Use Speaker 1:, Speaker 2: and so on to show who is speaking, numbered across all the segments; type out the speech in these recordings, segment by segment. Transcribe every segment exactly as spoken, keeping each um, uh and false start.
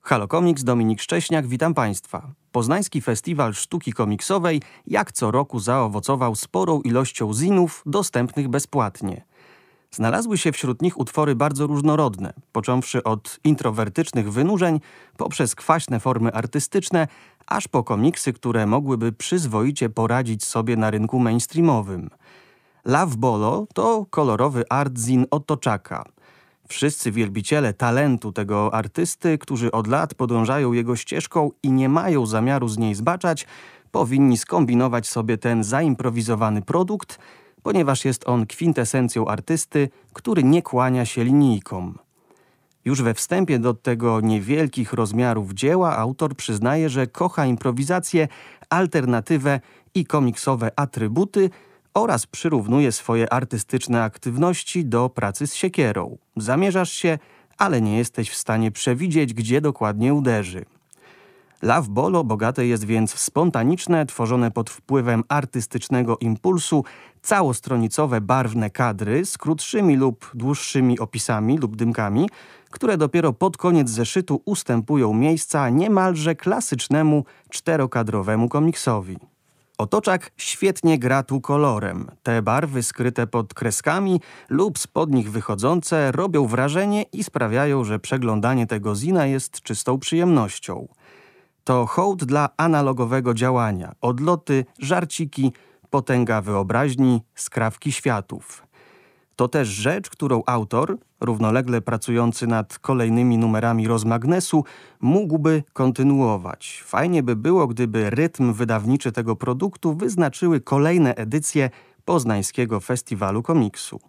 Speaker 1: Halo Komiks, Dominik Szcześniak, witam Państwa. Poznański Festiwal Sztuki Komiksowej jak co roku zaowocował sporą ilością zinów dostępnych bezpłatnie. Znalazły się wśród nich utwory bardzo różnorodne, począwszy od introwertycznych wynurzeń, poprzez kwaśne formy artystyczne, aż po komiksy, które mogłyby przyzwoicie poradzić sobie na rynku mainstreamowym. Love Bolo to kolorowy art-zin Otoczaka. Wszyscy wielbiciele talentu tego artysty, którzy od lat podążają jego ścieżką i nie mają zamiaru z niej zbaczać, powinni skombinować sobie ten zaimprowizowany produkt, ponieważ jest on kwintesencją artysty, który nie kłania się linijkom. Już we wstępie do tego niewielkich rozmiarów dzieła autor przyznaje, że kocha improwizację, alternatywę i komiksowe atrybuty oraz przyrównuje swoje artystyczne aktywności do pracy z siekierą. Zamierzasz się, ale nie jesteś w stanie przewidzieć, gdzie dokładnie uderzy. Love Bolo bogate jest więc w spontaniczne, tworzone pod wpływem artystycznego impulsu, całostronicowe barwne kadry z krótszymi lub dłuższymi opisami lub dymkami, które dopiero pod koniec zeszytu ustępują miejsca niemalże klasycznemu czterokadrowemu komiksowi. Otoczak świetnie gra tu kolorem. Te barwy skryte pod kreskami lub spod nich wychodzące robią wrażenie i sprawiają, że przeglądanie tego zina jest czystą przyjemnością. To hołd dla analogowego działania, odloty, żarciki, potęga wyobraźni, skrawki światów. To też rzecz, którą autor, równolegle pracujący nad kolejnymi numerami rozmagnesu, mógłby kontynuować. Fajnie by było, gdyby rytm wydawniczy tego produktu wyznaczyły kolejne edycje Poznańskiego Festiwalu Komiksu.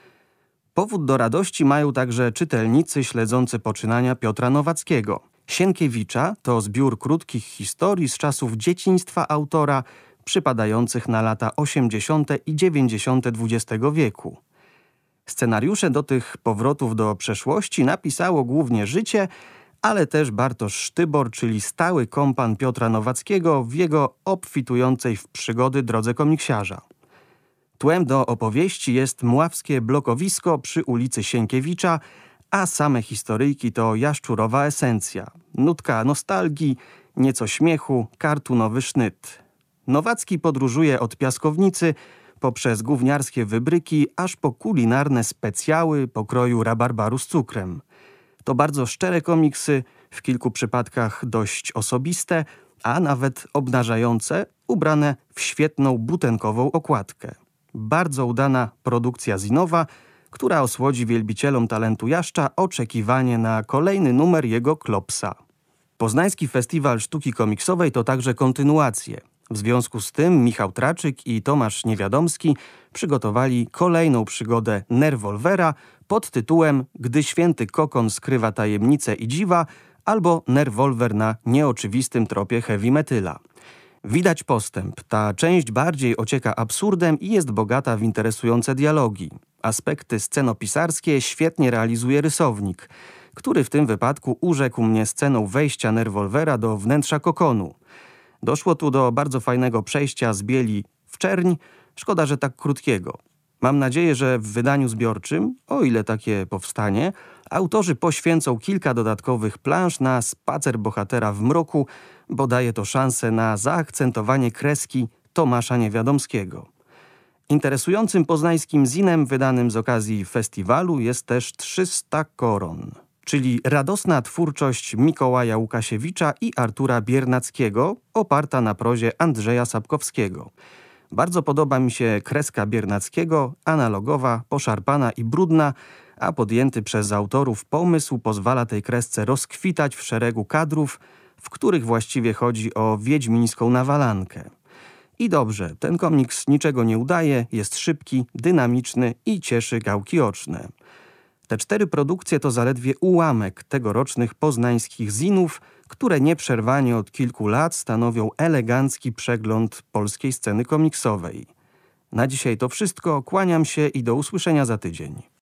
Speaker 1: Powód do radości mają także czytelnicy śledzący poczynania Piotra Nowackiego. Sienkiewicza to zbiór krótkich historii z czasów dzieciństwa autora, przypadających na lata osiemdziesiąte i dziewięćdziesiąte dwudziestego wieku. Scenariusze do tych powrotów do przeszłości napisało głównie życie, ale też Bartosz Sztybor, czyli stały kompan Piotra Nowackiego w jego obfitującej w przygody drodze komiksiarza. Tłem do opowieści jest mławskie blokowisko przy ulicy Sienkiewicza, a same historyjki to jaszczurowa esencja. Nutka nostalgii, nieco śmiechu, kartunowy sznyt. Nowacki podróżuje od piaskownicy poprzez gówniarskie wybryki, aż po kulinarne specjały pokroju rabarbaru z cukrem. To bardzo szczere komiksy, w kilku przypadkach dość osobiste, a nawet obnażające, ubrane w świetną butenkową okładkę. Bardzo udana produkcja zinowa, która osłodzi wielbicielom talentu Jaszcza oczekiwanie na kolejny numer jego Klopsa. Poznański Festiwal Sztuki Komiksowej to także kontynuacje. W związku z tym Michał Traczyk i Tomasz Niewiadomski przygotowali kolejną przygodę Nerwolwera pod tytułem Gdy święty kokon skrywa tajemnice i dziwa albo Nerwolwer na nieoczywistym tropie heavy metyla. Widać postęp. Ta część bardziej ocieka absurdem i jest bogata w interesujące dialogi. Aspekty scenopisarskie świetnie realizuje rysownik, który w tym wypadku urzekł mnie sceną wejścia Nerwolwera do wnętrza kokonu. Doszło tu do bardzo fajnego przejścia z bieli w czerń, szkoda, że tak krótkiego. Mam nadzieję, że w wydaniu zbiorczym, o ile takie powstanie, autorzy poświęcą kilka dodatkowych plansz na spacer bohatera w mroku, bo daje to szansę na zaakcentowanie kreski Tomasza Niewiadomskiego. Interesującym poznańskim zinem wydanym z okazji festiwalu jest też trzysta koron, czyli radosna twórczość Mikołaja Łukasiewicza i Artura Biernackiego, oparta na prozie Andrzeja Sapkowskiego. Bardzo podoba mi się kreska Biernackiego, analogowa, poszarpana i brudna, a podjęty przez autorów pomysł pozwala tej kresce rozkwitać w szeregu kadrów, w których właściwie chodzi o wiedźmińską nawalankę. I dobrze, ten komiks niczego nie udaje, jest szybki, dynamiczny i cieszy gałki oczne. Te cztery produkcje to zaledwie ułamek tegorocznych poznańskich zinów, które nieprzerwanie od kilku lat stanowią elegancki przegląd polskiej sceny komiksowej. Na dzisiaj to wszystko, kłaniam się i do usłyszenia za tydzień.